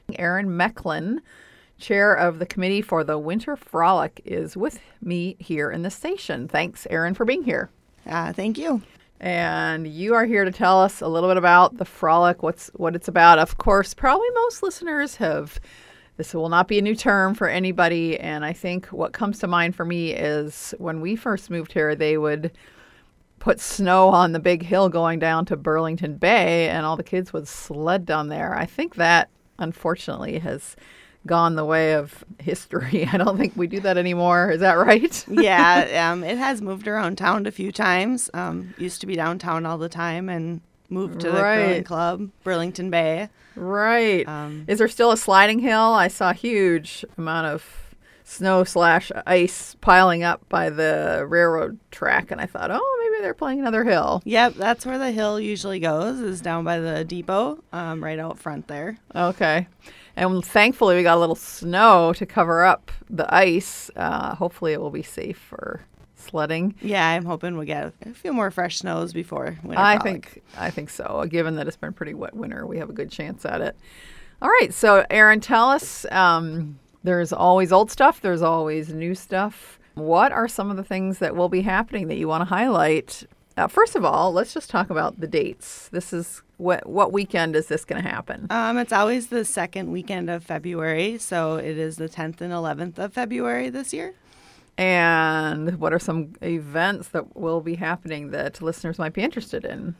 Erin Mecklin, chair of the committee for the Winter Frolic, is with me here in the station. Thanks, Erin, for being here. Thank you. And you are here to tell us a little bit about the Frolic, what it's about. Of course, probably most listeners have. This will not be a new term for anybody. And I think what comes to mind for me is when we first moved here, they would put snow on the big hill going down to Burlington Bay, and all the kids would sled down there. I think that, unfortunately, has gone the way of history. I don't think we do that anymore. Is that right? Yeah, it has moved around town a few times. Used to be downtown all the time and moved to the curling club, Burlington Bay. Right. Is there still a sliding hill? I saw a huge amount of snow/ice piling up by the railroad track, and I thought, oh, maybe they're playing another hill. Yep, that's where the hill usually goes, is down by the depot, right out front there. Okay. And thankfully, we got a little snow to cover up the ice. Hopefully, it will be safe for sledding. Yeah, I'm hoping we'll get a few more fresh snows before winter frolic. I think so. Given that it's been a pretty wet winter, we have a good chance at it. All right. So, Erin, tell us, there's always old stuff. There's always new stuff. What are some of the things that will be happening that you want to highlight? First of all, let's just talk about the dates. This is what weekend is this going to happen? It's always the second weekend of February, so it is the 10th and 11th of February this year. And what are some events that will be happening that listeners might be interested in?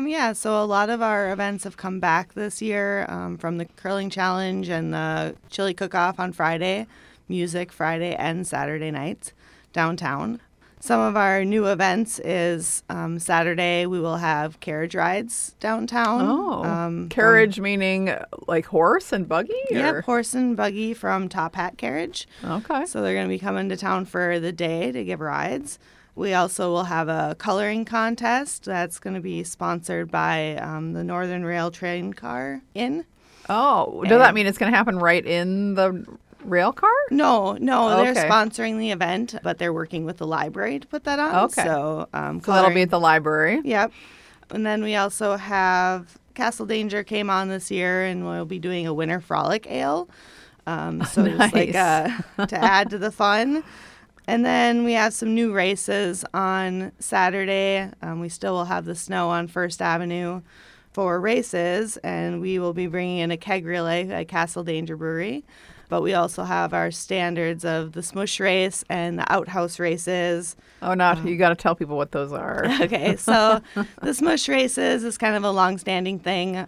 So a lot of our events have come back this year, from the Curling Challenge and the Chili Cook-Off on Friday, music Friday and Saturday nights downtown. Some of our new events is Saturday we will have carriage rides downtown. Oh, carriage meaning like horse and buggy? Yep, horse and buggy from Top Hat Carriage. Okay. So they're going to be coming to town for the day to give rides. We also will have a coloring contest that's going to be sponsored by the Northern Rail Train Car Inn. Oh, does that mean it's going to happen right in the rail car? No, Okay. They're sponsoring the event, but they're working with the library to put that on. Okay. So that'll be at the library. Yep. And then we also have Castle Danger came on this year, and we'll be doing a Winter Frolic Ale. So Nice. it's like to add to the fun. And then we have some new races on Saturday. We still will have the snow on First Avenue for races, and we will be bringing in a keg relay at Castle Danger Brewery. But we also have our standards of the Smush Race and the Outhouse races. Oh, you got to tell people what those are. Okay, so the Smush Races is kind of a long-standing thing.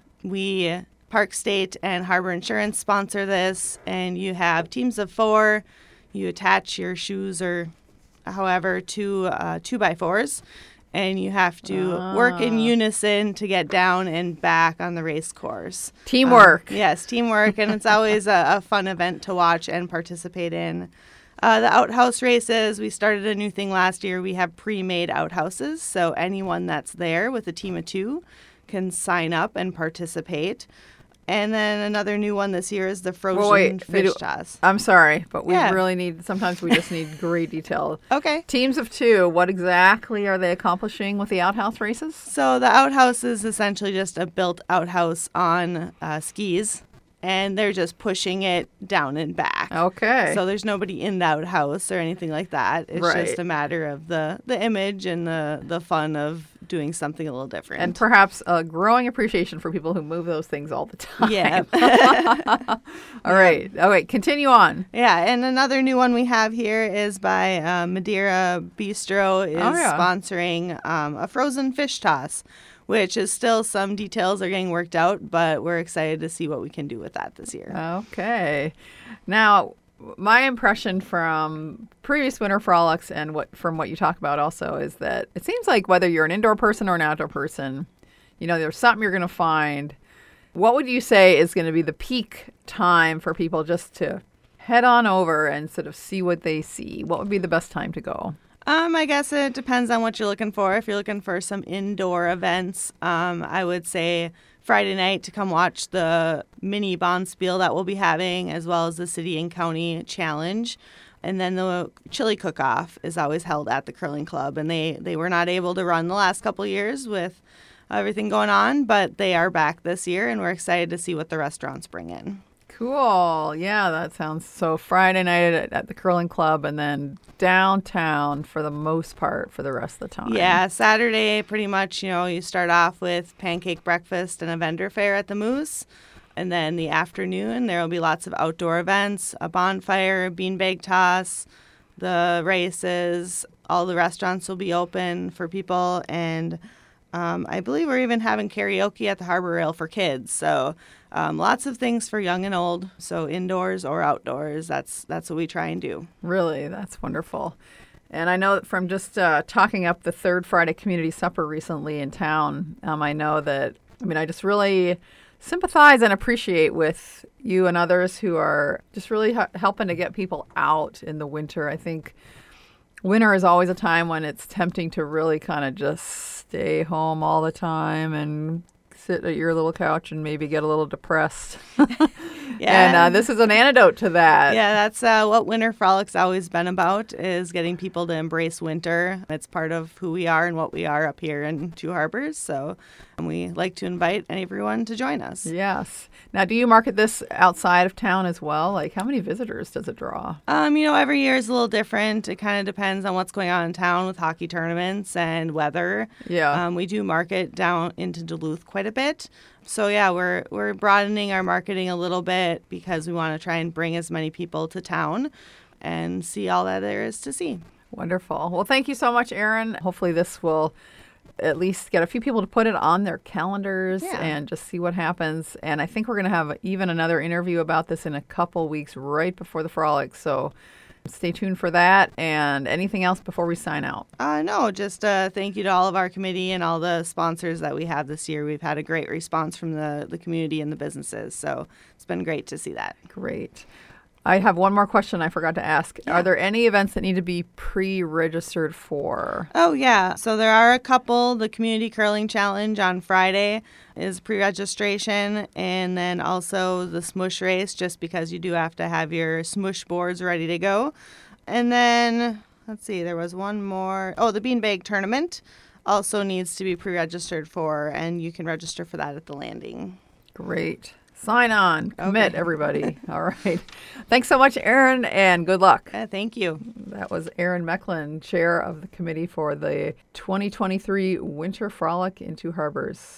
Park State and Harbor Insurance sponsor this, and you have teams of 4. You attach your shoes or however to 2x4s, and you have to work in unison to get down and back on the race course. Teamwork. Yes, teamwork, and it's always a fun event to watch and participate in. The outhouse races, we started a new thing last year. We have pre-made outhouses, so anyone that's there with a team of 2 can sign up and participate. And then another new one this year is the frozen fish toss. I'm sorry, but we really sometimes we just need great detail. Okay. Teams of 2, what exactly are they accomplishing with the outhouse races? So the outhouse is essentially just a built outhouse on skis, and they're just pushing it down and back. Okay. So there's nobody in the outhouse or anything like that. It's just a matter of the image and the fun of doing something a little different. And perhaps a growing appreciation for people who move those things all the time. Yeah. All right. Okay, continue on. Yeah, and another new one we have here is by Madeira Bistro is sponsoring a frozen fish toss, which is still some details are getting worked out, but we're excited to see what we can do with that this year. Okay. Now, my impression from previous Winter Frolics and from what you talk about also is that it seems like whether you're an indoor person or an outdoor person, there's something you're going to find. What would you say is going to be the peak time for people just to head on over and sort of see what they see? What would be the best time to go? I guess it depends on what you're looking for. If you're looking for some indoor events, I would say Friday night to come watch the mini Bonspiel that we'll be having, as well as the City and County Challenge. And then the Chili Cook-Off is always held at the Curling Club, and they were not able to run the last couple of years with everything going on, but they are back this year, and we're excited to see what the restaurants bring in. Cool. Yeah, that sounds so. Friday night at the curling club, and then downtown for the most part for the rest of the time. Yeah, Saturday, pretty much, you start off with pancake breakfast and a vendor fair at the Moose. And then the afternoon, there will be lots of outdoor events, a bonfire, beanbag toss, the races. All the restaurants will be open for people. And I believe we're even having karaoke at the Harbor Rail for kids. So lots of things for young and old. So indoors or outdoors, that's what we try and do. Really, that's wonderful. And I know that from just talking up the Third Friday Community Supper recently in town, I know that, I just really sympathize and appreciate with you and others who are just really helping to get people out in the winter. I think winter is always a time when it's tempting to really kind of just stay home all the time and sit at your little couch and maybe get a little depressed. Yeah. And this is an antidote to that. Yeah, that's what Winter Frolic's always been about, is getting people to embrace winter. It's part of who we are and what we are up here in Two Harbors. So we like to invite everyone to join us. Yes. Now, do you market this outside of town as well? Like, how many visitors does it draw? Every year is a little different. It kind of depends on what's going on in town with hockey tournaments and weather. Yeah. We do market down into Duluth quite a bit. So yeah, we're broadening our marketing a little bit because we want to try and bring as many people to town and see all that there is to see. Wonderful. Well, thank you so much, Erin. Hopefully this will at least get a few people to put it on their calendars and just see what happens. And I think we're going to have even another interview about this in a couple weeks right before the Frolic. So stay tuned for that. And anything else before we sign out? No, just thank you to all of our committee and all the sponsors that we have this year. We've had a great response from the community and the businesses. So it's been great to see that. Great. I have one more question I forgot to ask. Yeah. Are there any events that need to be pre-registered for? Oh, yeah. So there are a couple. The Community Curling Challenge on Friday is pre-registration. And then also the Smush Race, just because you do have to have your Smush boards ready to go. And then, let's see, there was one more. Oh, the Beanbag Tournament also needs to be pre-registered for, and you can register for that at the landing. Great. Sign on. Commit, everybody. All right. Thanks so much, Erin, and good luck. Thank you. That was Erin Mecklin, chair of the committee for the 2023 Winter Frolic in Two Harbors.